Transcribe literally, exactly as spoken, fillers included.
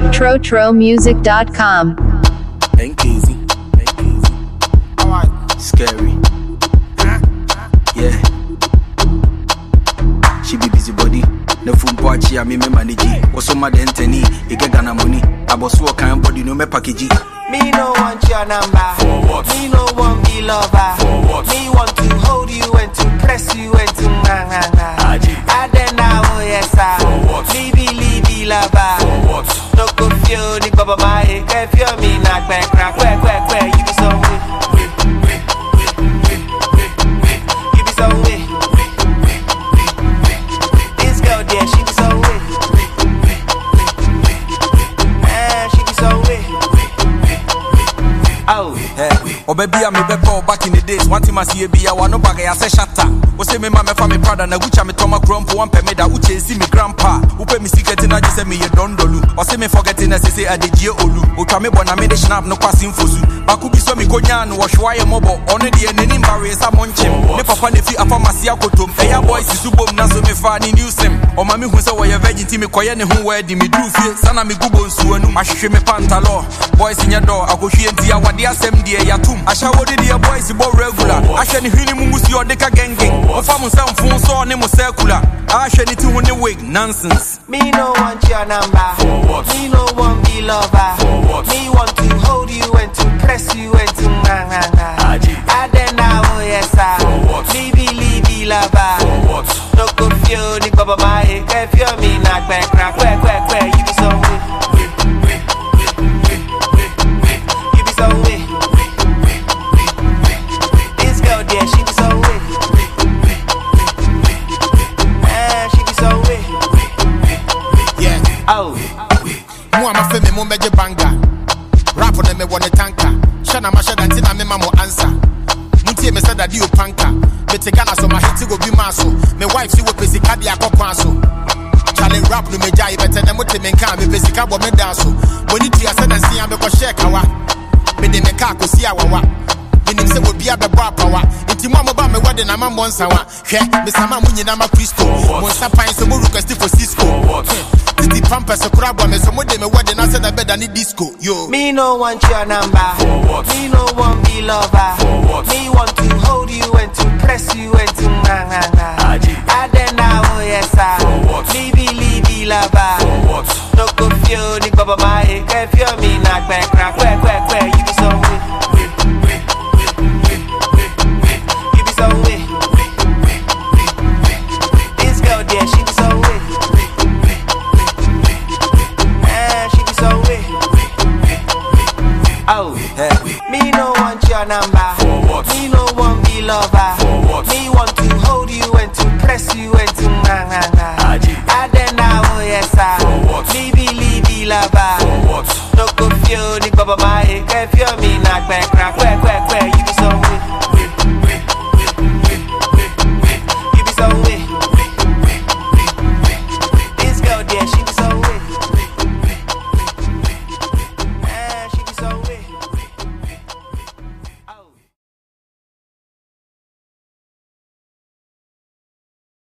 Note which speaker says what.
Speaker 1: tro tro music dot com.
Speaker 2: Ain't easy. Ain't easy. Alright. Scary. Huh? Yeah. She be busy body. No phone party, I me me manage. Also my dentini. You get Ghana money. I boss work kind body no me package.
Speaker 3: Me no want your number.
Speaker 2: For what?
Speaker 3: Me no want be lover.
Speaker 2: For what?
Speaker 3: Me want to hold you and to press you and to nga nga nga. I then now oh yes sir.
Speaker 2: For what?
Speaker 3: Me believe be lover.
Speaker 2: For what?
Speaker 3: No confuse the baba my if you me not back crack where where where you be so way. You be so way. This girl there she be so way. Ah she be so way. Oh,
Speaker 2: hey. Oh baby, I me beko back in the days. One time I see a be I want no bag I say shatta. O say me mama fa me Prada na Gucci me Toma Grumpo one pe me da uche see me grandpa. Who pe me secret na just say me ye don dolu. O say me forgetting na say say adeje olu. O twa me bona me de snap no kwasin fosu. Baku bi so me konya no wo hwa ye mobo. Ono de nani mbare sa monchim. Ne papa ne fi afamasi akotom. Eya boys su bom na so me fa ni news him. O ma me hu say wo ye virgin ti me koye ne hu wedding me do fie. Sana me gubo nsu anu. Mahwehwe me pantalo. Boys nya do akohwie nti awade asem de yatum. Asha wodi de boys bo regular. Asha ni hwini mu musi odeka gengeng. O fa mu sam fun so ne mu circular. Asha ni ti hu ne wig nonsense.
Speaker 3: me no want your number.
Speaker 2: For what?
Speaker 3: Me no want be lover.
Speaker 2: For what?
Speaker 3: Me want to hold you and to press you and to nga nga nga. I then now oh yes sir.
Speaker 2: For what?
Speaker 3: Me believe be lover.
Speaker 2: For what?
Speaker 3: No confuse the baba my if you me not back crack where where where you be so way. You be so way. This girl there she be so way. Ah she be so way.
Speaker 4: Yeah.
Speaker 3: Oh.
Speaker 4: Mo am afa me mo meje banga. Rap na me wone tanka. Shana ma shada ntina me ma mo answer. Muntie me sada di opanka. Me te Ghana so ma hit go bi maso. Me wife si wo pesi ka dia kokwan so. Chale rap no me jai bete na mo te me nka me pesi ka bo me da so. Boni tia sada si am be ko share kawa. Me de me ka ko si awawa. Minim se obi abebo apawa. Nti mo amoba me wede na ma monsa wa. Hwe me sama mu nyina ma Cristo. Mo nsa pan so mo request for Cisco. Titi pampers so crab me so mo de me wede na se na beda ni disco. Yo.
Speaker 3: Me no want your number.
Speaker 2: For what?
Speaker 3: Me no want be lover.
Speaker 2: For what?
Speaker 3: Me want to hold you and to press you and to nga nga nga. I then now oh yes sir.
Speaker 2: For what?
Speaker 3: Me believe be lover.
Speaker 2: For what?
Speaker 3: No confuse the baba my if you me not back crack where where where you be so way. You be so way. This girl there she be so way. Ah she be so way. Oh,
Speaker 2: Hey.
Speaker 3: me no want your number.
Speaker 2: For what?
Speaker 3: Me no want be lover.
Speaker 2: For what?
Speaker 3: Me want to hold you and to press you and to nga nga nga. I then now oh yes sir.
Speaker 2: For what?
Speaker 3: Me believe be lover.
Speaker 2: For what?
Speaker 3: No confuse the baba my if you me not back crack.